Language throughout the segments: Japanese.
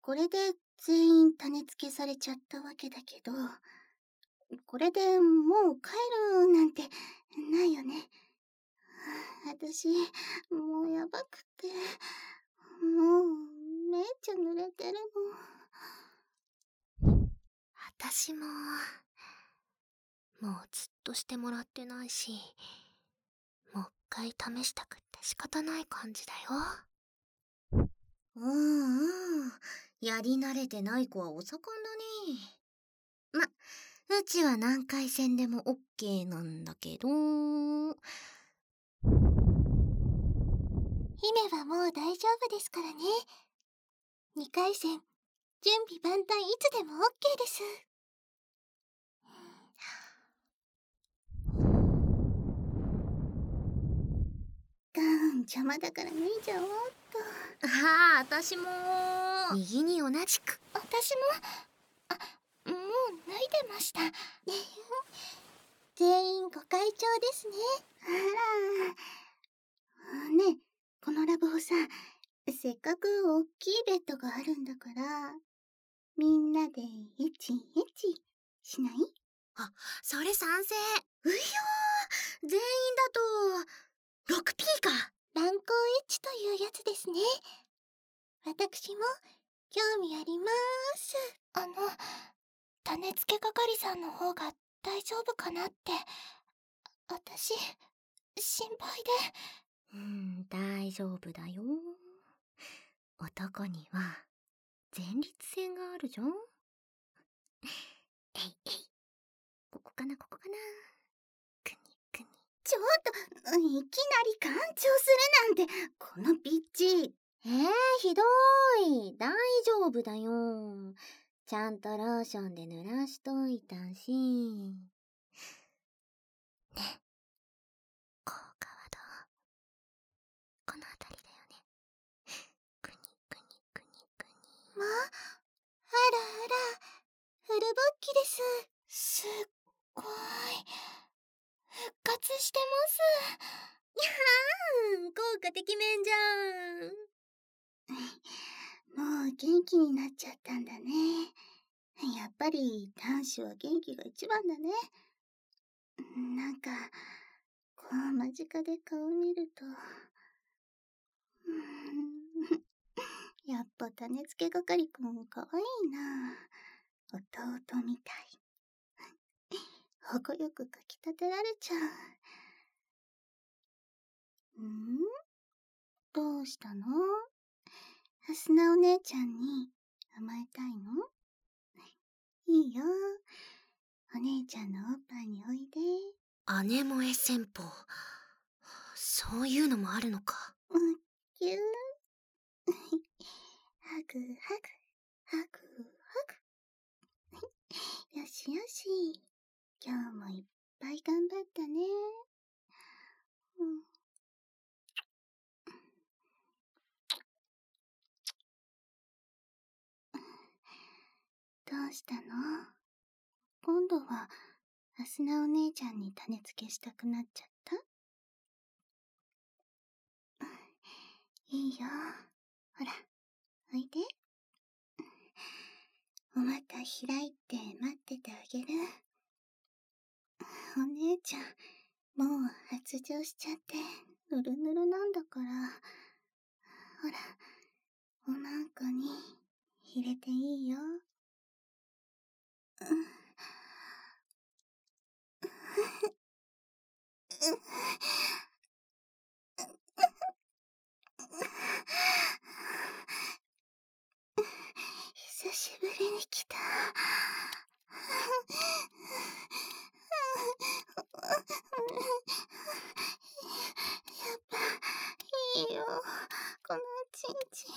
これで全員種付けされちゃったわけだけど、これでもう帰るなんてないよね。私、もうやばくて、もう、めっちゃ濡れてるの。私も、もうずっとしてもらってないし、もう一回試したくって仕方ない感じだよ。 やり慣れてない子はお盛んだね。うちは何回戦でもオッケーなんだけど。 姫はもう大丈夫ですからね。2回戦、準備万端いつでも OK です。 ガーン邪魔だから脱いじゃおうっと。私も。 右に同じく。 私も、もう脱いでました。全員ご会長ですね。 ねえ、このラブホさ、せっかくおっきいベッドがあるんだから、みんなでエチエチしない？ あ、それ賛成。 うひょー、全員だと 6P か。 乱行エッチというやつですね。私も興味あります。種付け係さんの方が大丈夫かなって、私、心配で。 大丈夫だよ。男には前立腺があるじゃん。えいえい。ここかな。くにくに。ちょっと、いきなり干潮するなんて、このピッチ。ひどい。大丈夫だよ。ちゃんとローションで濡らしといたし。ね、効果はどう？この辺りだよね。くに。 まあ、あらあら、フルボッキです。すっごい。復活してます。 やーん、効果てきめんじゃん。もう元気になっちゃったんだね。やっぱり男子は元気が一番だね。なんか、こう間近で顔見ると、やっぱ種付け係くんかわいいな。弟みたい。保護よくかきたてられちゃう。どうしたの？ハスナお姉ちゃんに甘えたいの？いいよ。お姉ちゃんのおっぱいにおいで。 姉もエ戦法。そういうのもあるのか。 キュー。ハグ。よしよし。今日もいっぱい頑張ったね。どうしたの？今度は、ハスナお姉ちゃんに種付けしたくなっちゃった？いいよ。ほら、おいで。お股開いて待っててあげる。お姉ちゃん、もう発情しちゃって、ぬるぬるなんだから。ほら、おまんこに入れていいよ。久しぶりに来た。やっぱいいよ、このちんちん。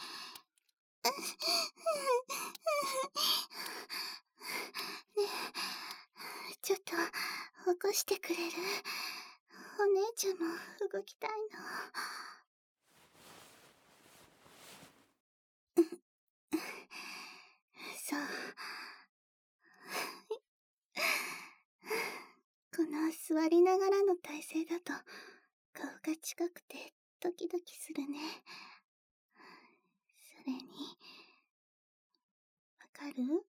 ねえ、ちょっと起こしてくれる？お姉ちゃんも動きたいの。そう。この座りながらの体勢だと顔が近くてドキドキするね。それにる？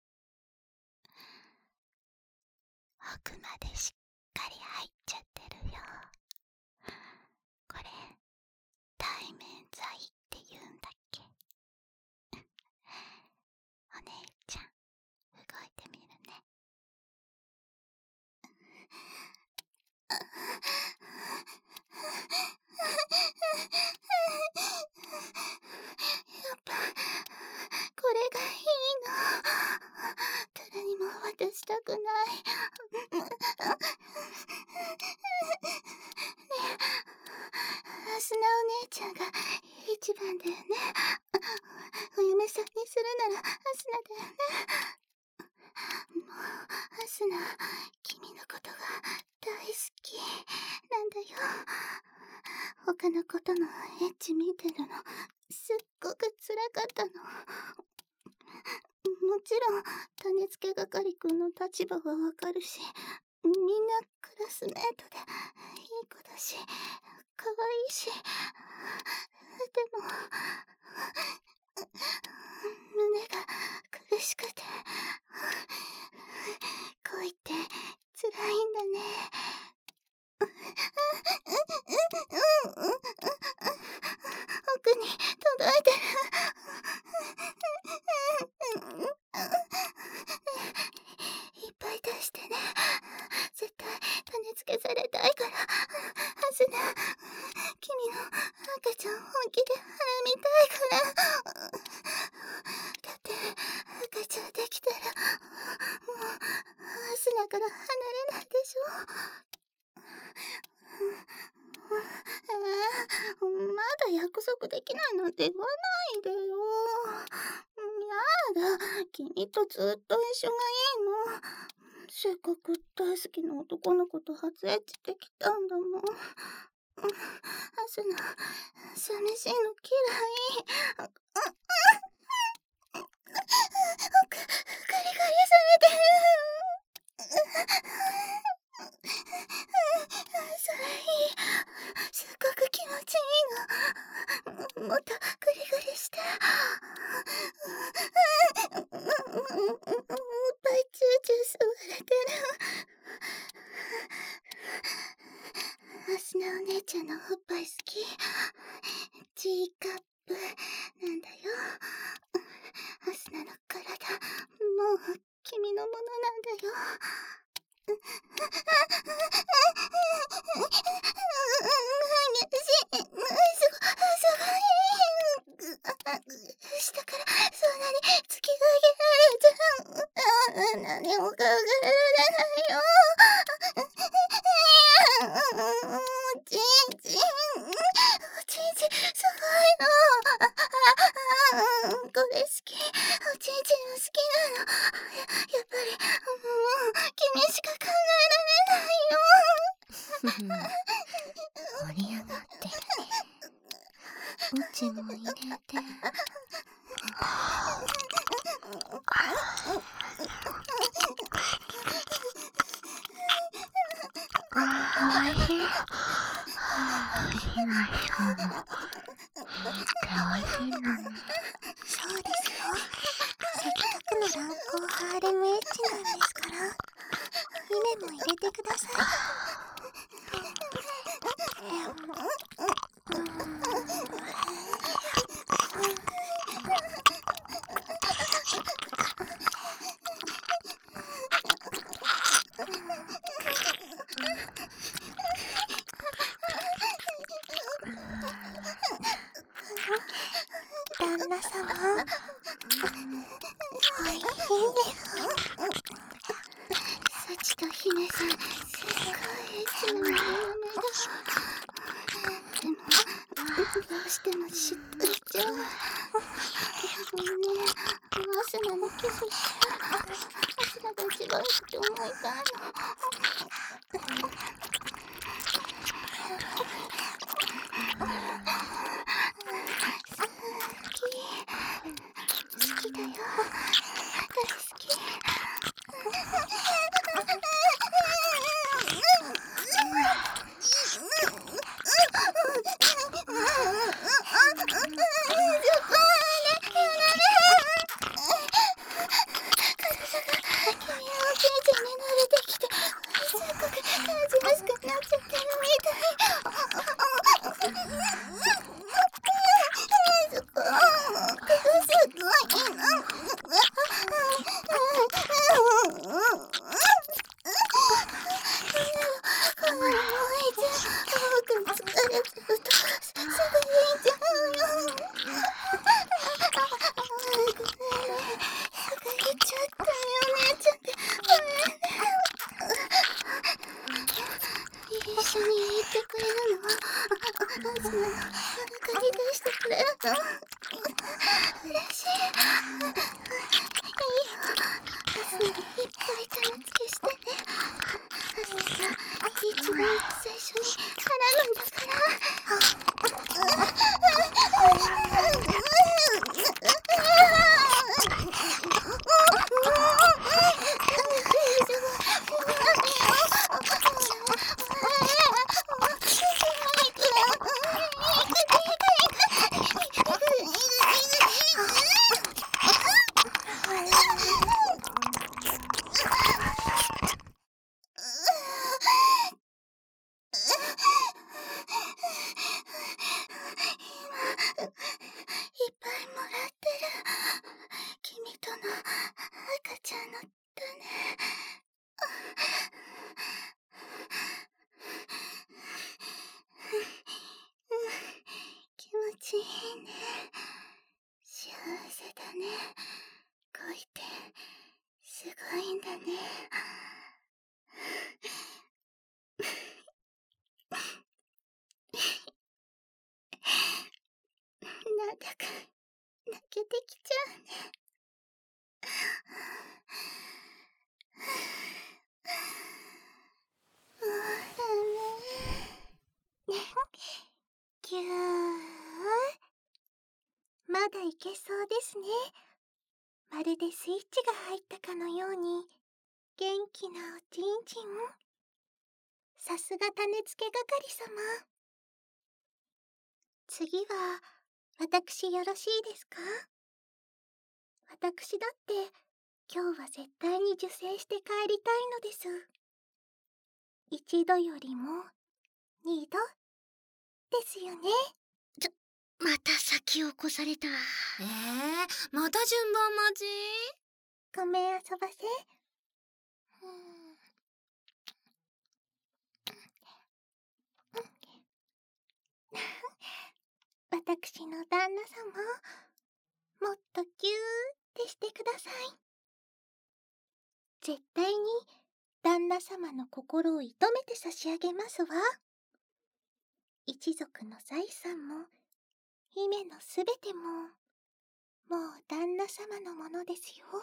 奥までしっかり入っちゃってるよ。これ、対面剤って言うんだっけ？お姉ちゃん、動いてみるね。 やっぱこれがいいの。誰にも渡したくない。ねえ、アスナお姉ちゃんが一番だよね。お嫁さんにするならアスナだよね。もうアスナ、君のことが大好きなんだよ。他の子とのエッチ見てるのすっごく辛かったの。もちろん種付け係くんの立場はわかるし、みんなクラスメートでいい子だし可愛いし、でも胸が苦しくて、恋って辛いんだね。奥に届いてる。いっぱい出してね。絶対種付けされたいから。アスナ、君の赤ちゃん本気で花見たいから。だって赤ちゃんできたらもうアスナから離れないでしょ。まだ約束できないなんて言わないでよ。やだ、君とずっと一緒がいいの。せっかく大好きな男の子と初エッチできたんだもん。アスナ、寂しいの嫌い。ガリガリされてる。それいい。すっごく気持ちいいの。もっとグリグリして。おっぱいチューチュー吸われてる。アスナお姉ちゃんのおっぱい好き。G カップなんだよ。アスナの体、もう君のものなんだよ。下からそんなに突き上げられちゃう。何も考えられないよ。おちんちん、おちんちんすごいの。これ好き。おちんちんも好きなの。やっぱりもう君しか考えられないよ。 盛り上がってるね。うちも入れて。おいしい。今しかも。おいしいのね。 そうですよ。せっかくの乱行ハーレムエッチなんですから、姫も入れてください。旦那様、おいしいです。 幸と姫さん、すごいエッチな夢だ。でもどうしてもしっとりしちゃう。ねえ、アスナもキスして。アスナが一番好きって思いたいの。好きだよ。大好き。 だね。恋ってすごいんだね。なんだか泣けてきちゃうね。ぎゅー。まだいけそうですね。まるでスイッチが入ったかのように元気なおちんちん。さすが種付け係様。次は私よろしいですか？私だって今日は絶対に受精して帰りたいのです。一度よりも二度ですよね。 また先を越された。また順番待ち？ ごめん遊ばせ。私の旦那様、もっとギューってしてください。絶対に旦那様の心を射止めて差し上げますわ。一族の財産も姫のすべてももう旦那様のものですよ。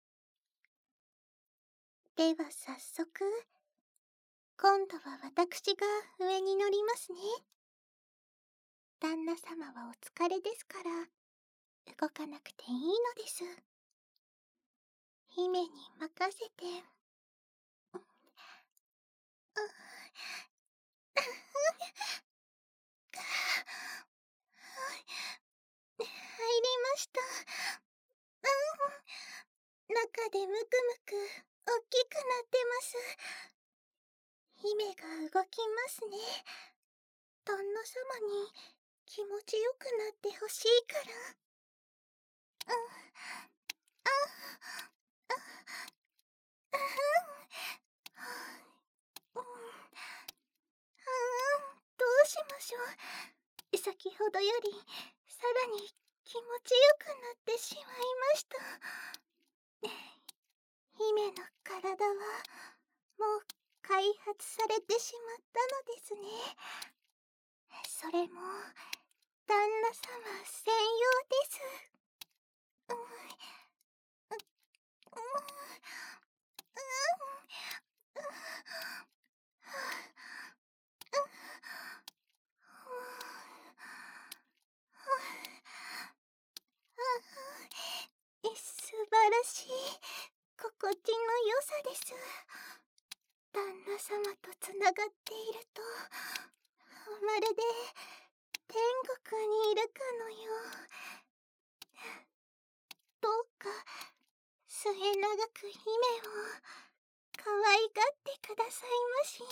では早速、今度は私が上に乗りますね。旦那様はお疲れですから動かなくていいのです。姫に任せて。入りました。中でむくむく大きくなってます。姫が動きますね。旦那様に気持ちよくなってほしいから。どうしましょう。先ほどよりさらに気持ちよくなってしまいました。姫の体はもう開発されてしまったのですね。それも旦那様専用です。素晴らしい心地の良さです。旦那様とつながっているとまるで天国にいるかのよう。どうか末永く姫を可愛がってくださいまし。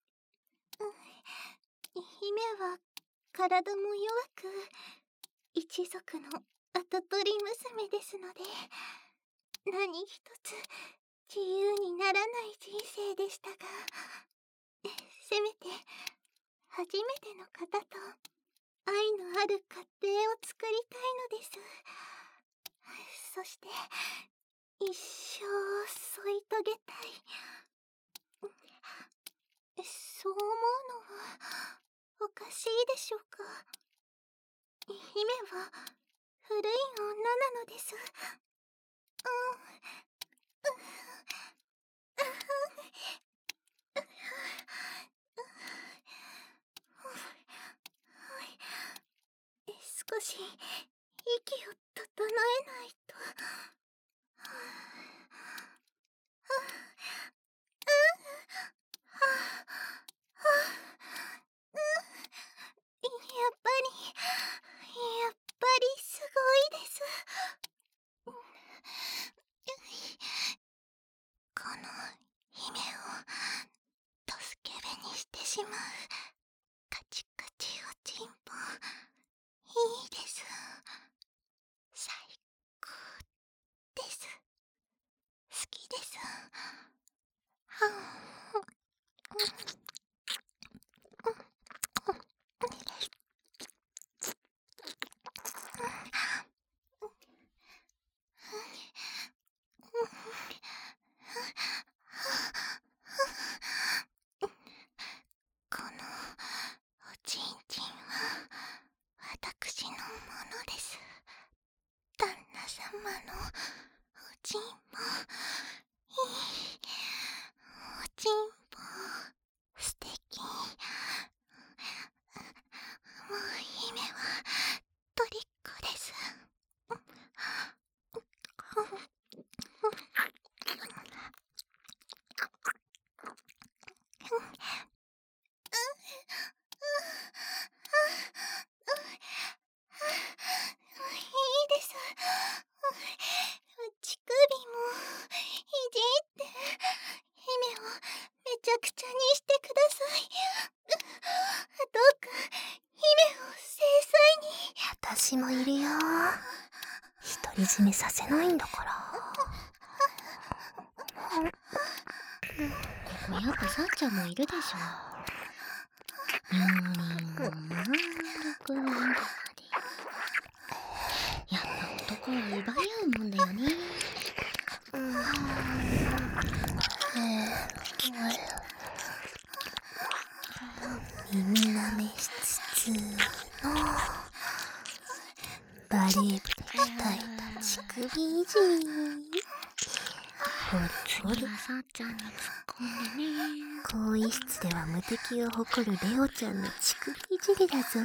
姫は体も弱く一族の跡取り娘ですので何一つ自由にならない人生でしたが、せめて初めての方と愛のある家庭を作りたいのです。そして一生添い遂げたい。そう思うのはおかしいでしょうか。姫は古い女なのです。少し息を整えないと。やっぱりすごいです。この姫を助けべにしてしまうカチカチおちんぽいいです。最高です。好きです。 様のおちんぽ、いいおちんぽ、素敵。もう姫はトリッコです。いいです。乳首もいじって姫をめちゃくちゃにしてください。どうか姫を正裁に。 私もいるよ。独り占めさせないんだから。 ここやっぱさっちゃんもいるでしょ。やっぱ男は奪い合うもんだよね。 耳舐めしつつのバレー部で鍛えた乳首いじり。 次はさっちゃんに突っ込んでね。 更衣室では無敵を誇るレオちゃんの乳首いじりだぞ。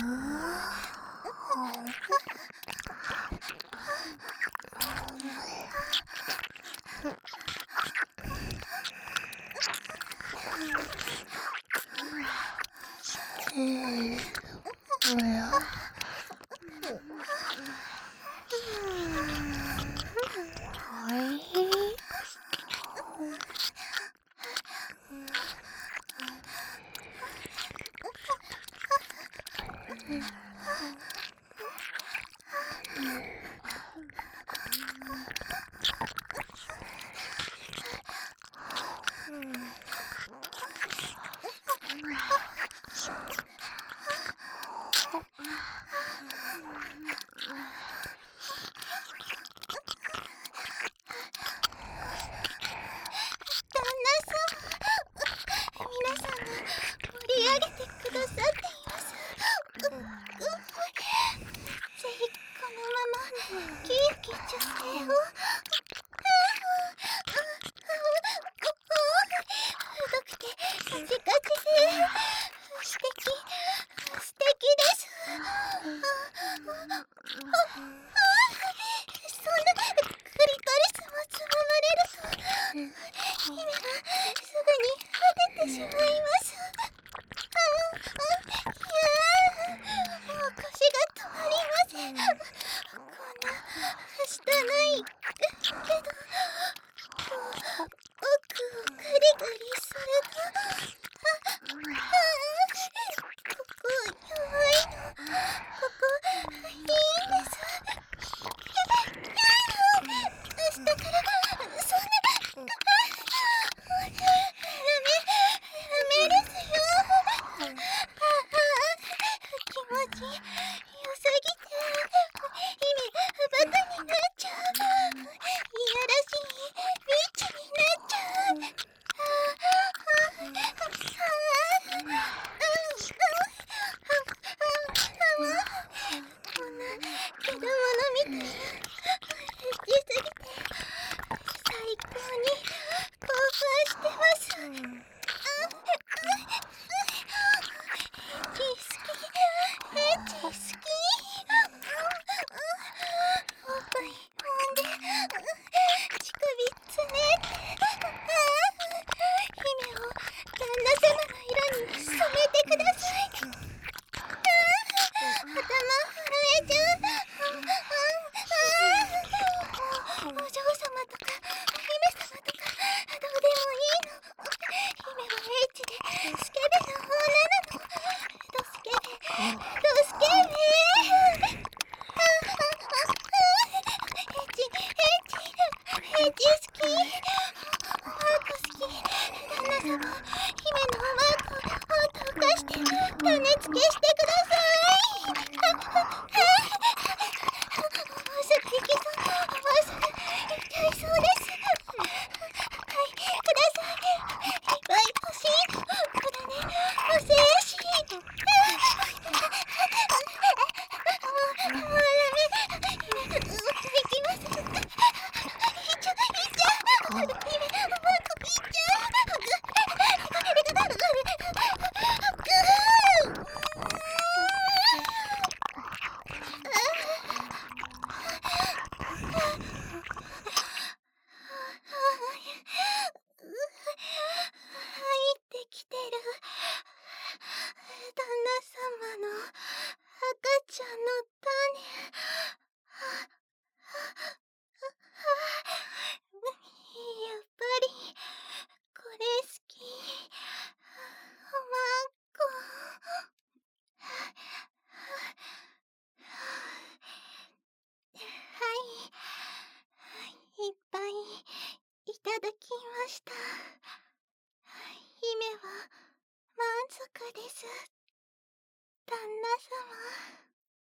した。姫は満足です。旦那様。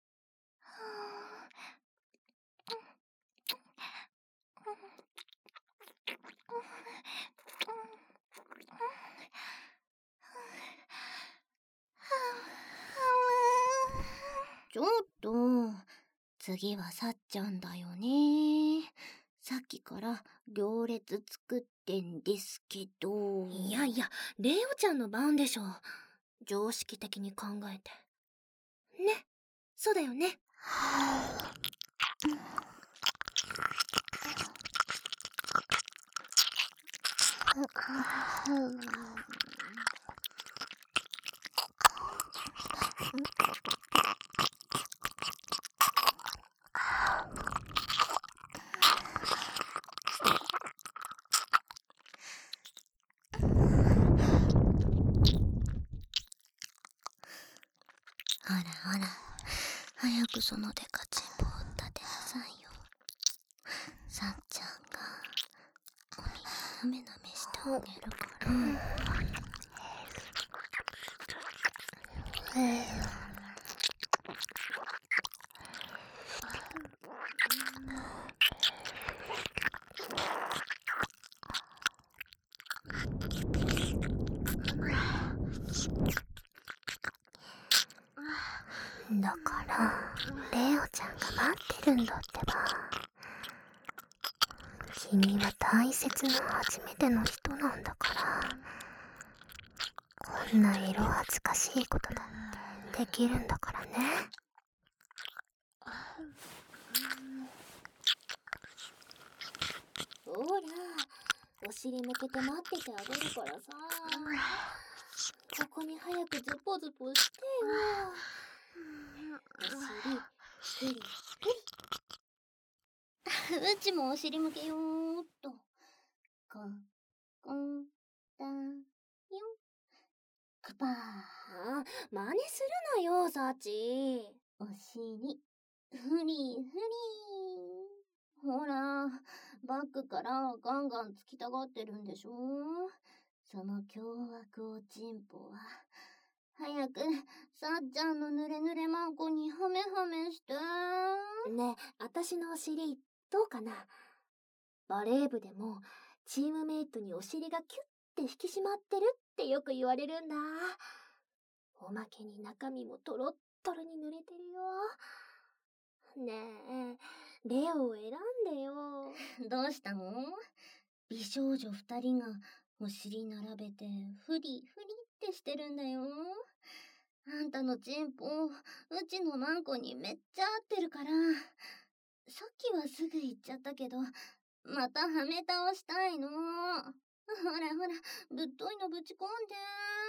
ちょっと、次はさっちゃんだよね。さっきから行列作ってんですけど。 いやいや、レオちゃんの番でしょ。常識的に考えて。ね、そうだよね。 ほらほら、早くそのデカチンポを立てなさいよ。さっちゃんがお耳なめなめしてあげるから。 だからレオちゃんが待ってるんだってば。君は大切な初めての人なんだから、こんな色恥ずかしいことだってできるんだからね。ほら、お尻向けて待っててあげるからさ。ここに早くズポズポしてよ。お尻フリフリ。 うちもお尻向けよーっと。コンコンだよ。カパー。 あ、真似するなよ、サチ。 お尻フリフリ。ほら、バッグからガンガン突きたがってるんでしょ。その凶悪おちんぽは早くさっちゃんのぬれぬれマンコにハメハメして。 ねえ、あたしのお尻どうかな。バレー部でもチームメイトにお尻がキュッて引き締まってるってよく言われるんだ。おまけに中身もトロットロに濡れてるよ。ねえ、レオを選んでよ。 どうしたの？美少女2人がお尻並べてフリフリってしてるんだよ。あんたのチンポ、うちのマンコにめっちゃ合ってるから。さっきはすぐ言っちゃったけど、またはめ倒したいの。ほらほら、ぶっといのぶち込んで。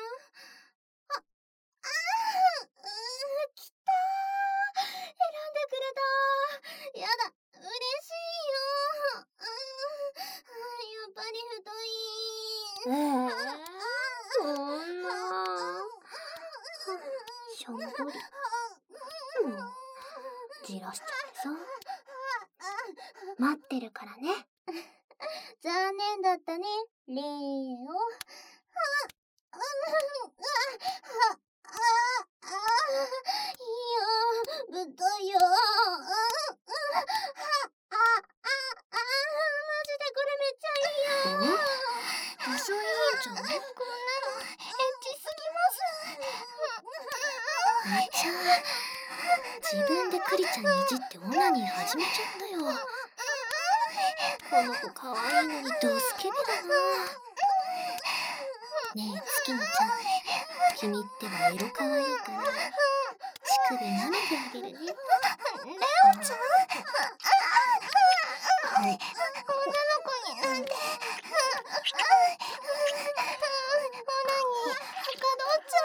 きたー。選んでくれたー。やだ、嬉しいよ。やっぱり太い。 そんな。しょんぼり。じらしちゃってさ。待ってるからね。 残念だったね、レオ。いいよ、ぶっといよ。マジでこれめっちゃいいよ。 そういいじゃん。 こんなのエッチすぎます。 あいちゃん、自分でクリちゃんにいじってオナニー始めちゃったよ。この子可愛いのにドスケベだな。ねえ、月野ちゃん、君ってば色可愛いから乳首舐めてあげるね。 レオちゃん、女の子になんでオナニーはかどっちゃ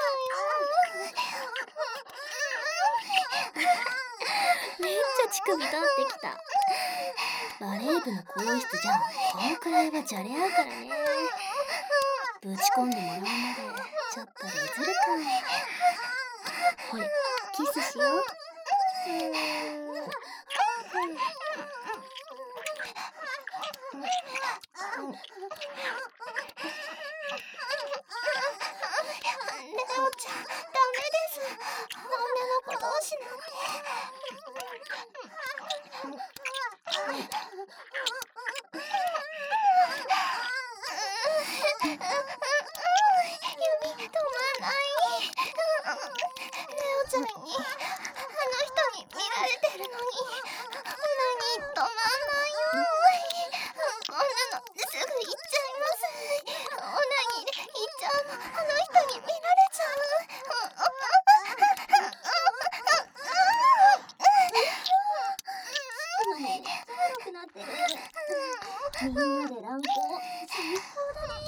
めっちゃ乳首立ってきた。バレー部の更衣室じゃこんくらいはじゃれ合うからね。ぶち込んでもらうまでちょっとレズるか。ほら、キスしよう。 なってる。みんなで乱行、最高だね。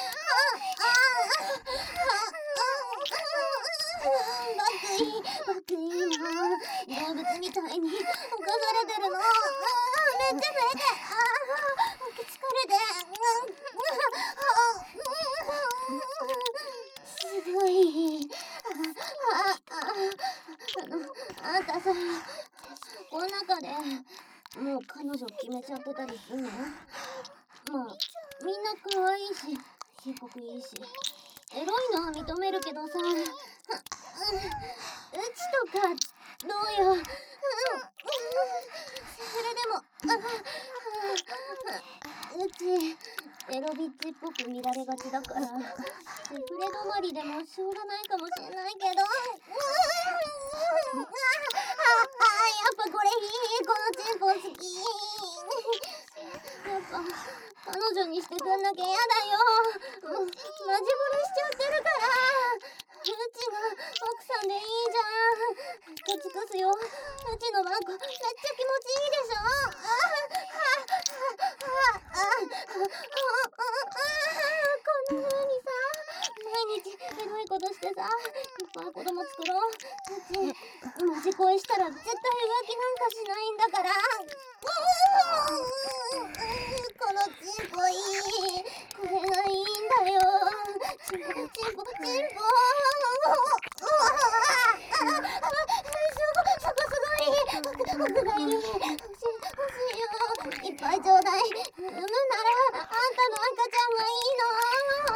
バクいいな。動物みたいに犯されてるの。めっちゃ泣いて。疲れて。すごい。あんたさ、この中でもう彼女決めちゃってたりすんの？まあ、みんな可愛いし、すごくいいし、エロいのは認めるけどさ、うちとかどうよ。それでも、うちエロビッチっぽく見られがちだから、セフレ止まりでもしょうがないかもしれないけど、やっぱこれいい。このチンポ好き。やっぱ彼女にしてくんなきゃやだよ。もうマジボレしちゃってるから。うちが奥さんでいいじゃん。ケチくすよ。うちのワンコめっちゃ気持ちいいでしょ。こんな風にさ、毎日エロいことしてさ、いっぱい子供作ろう。うちマジ恋したら絶対浮気なんかしないんだから。このチンポいい。これがいいんだよ。チンポチンポチンポ。そこすごい。僕がいい。欲しいよ。いっぱいちょうだい。産むならあんたの赤ちゃんがいいの。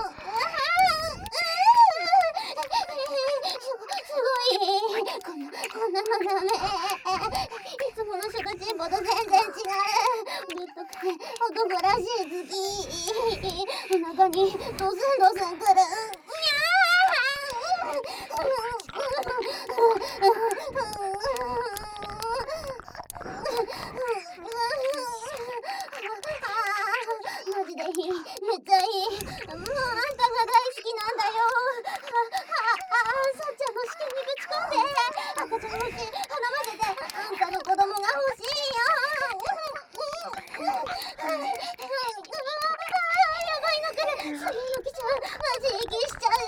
すごい。こんなのダメ。いつものシュガチンポと全然違う。ぶっとくて男らしい好き。お腹にドスンドスンくる。マジでいい。めっちゃいい。もうあんたが大好きなんだよ。さっちゃんの試験にぶち込んで。赤ちゃん欲しい。花混ぜて。あんたの子供が欲しいよ。やばいの来る。そういうの来ちゃう。マジ息しちゃう。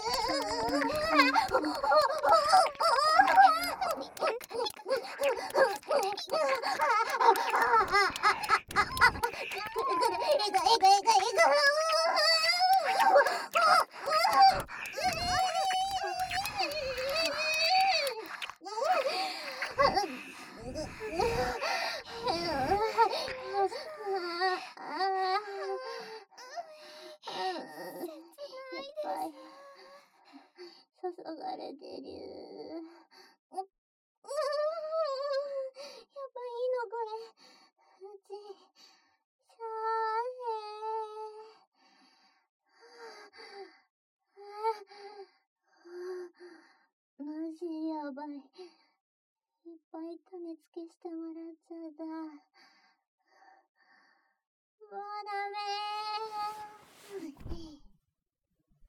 注がれてる。やばいのこれ。うち、しゃーへー。マジやばい。いっぱい種付けしてもらっちゃった。もうダ